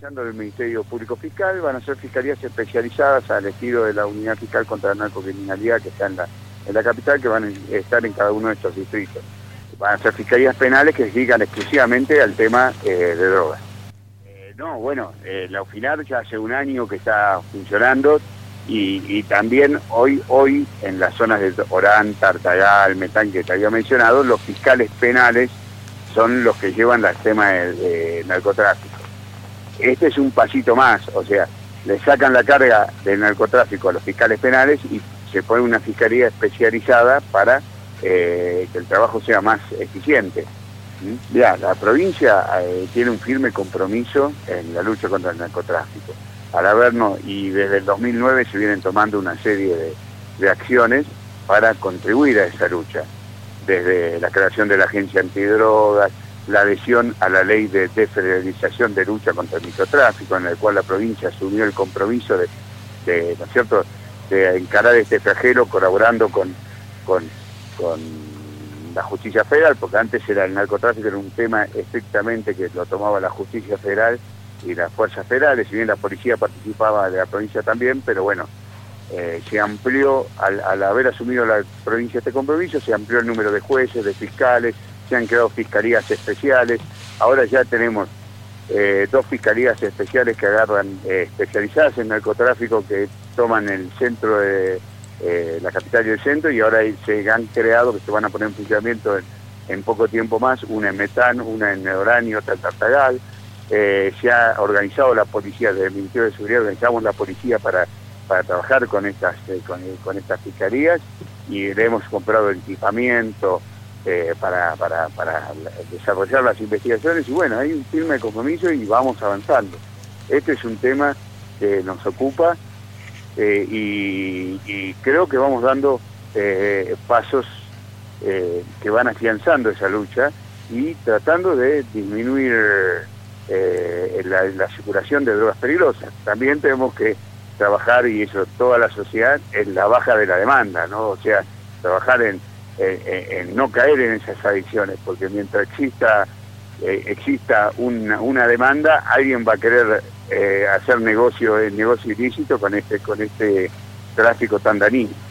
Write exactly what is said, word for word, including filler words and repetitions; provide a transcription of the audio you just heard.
realizando el Ministerio Público Fiscal. Van a ser fiscalías especializadas al estilo de la Unidad Fiscal contra la Narcocriminalidad que está en la, en la capital, que van a estar en cada uno de estos distritos. Van a ser fiscalías penales que se dedican exclusivamente al tema eh, de drogas. Eh, no, bueno, eh, la UFINAR ya hace un año que está funcionando y, y también hoy, hoy en las zonas de Orán, Tartagal, Metán, que te había mencionado, los fiscales penales son los que llevan el tema de, de narcotráfico. Este es un pasito más, o sea, le sacan la carga del narcotráfico a los fiscales penales y se pone una fiscalía especializada para eh, que el trabajo sea más eficiente. ¿Mm? Ya, la provincia eh, tiene un firme compromiso en la lucha contra el narcotráfico. Al habernos, y desde el dos mil nueve se vienen tomando una serie de, de acciones para contribuir a esa lucha. Desde la creación de la Agencia Antidrogas, la adhesión a la ley de desfederalización de lucha contra el microtráfico, en el cual la provincia asumió el compromiso de, de ¿no es cierto?, de encarar este flagelo colaborando con, con, con la justicia federal, porque antes era el narcotráfico, era un tema estrictamente que lo tomaba la justicia federal y las fuerzas federales, si bien la policía participaba de la provincia también, pero bueno, Eh, se amplió, al, al haber asumido la provincia este compromiso, se amplió el número de jueces, de fiscales, se han creado fiscalías especiales. Ahora ya tenemos eh, dos fiscalías especiales que agarran, eh, especializadas en narcotráfico, que toman el centro de eh, la capital y el centro, y ahora se han creado, que se van a poner en funcionamiento en, en poco tiempo más, una en Metán, una en Orán y otra en Tartagal. Eh, se ha organizado la policía, desde el Ministerio de Seguridad organizamos la policía para para trabajar con estas eh, con, con estas fiscalías, y le hemos comprado el equipamiento eh, para, para, para desarrollar las investigaciones, y bueno, hay un firme compromiso y vamos avanzando. Este es un tema que nos ocupa eh, y, y creo que vamos dando eh, pasos eh, que van afianzando esa lucha y tratando de disminuir eh, la, la circulación de drogas peligrosas. También tenemos que trabajar, y eso toda la sociedad, en la baja de la demanda, ¿no? O sea, trabajar en, en, en no caer en esas adicciones, porque mientras exista eh, exista una, una demanda, alguien va a querer eh, hacer negocio, el negocio ilícito con este con este tráfico tan dañino.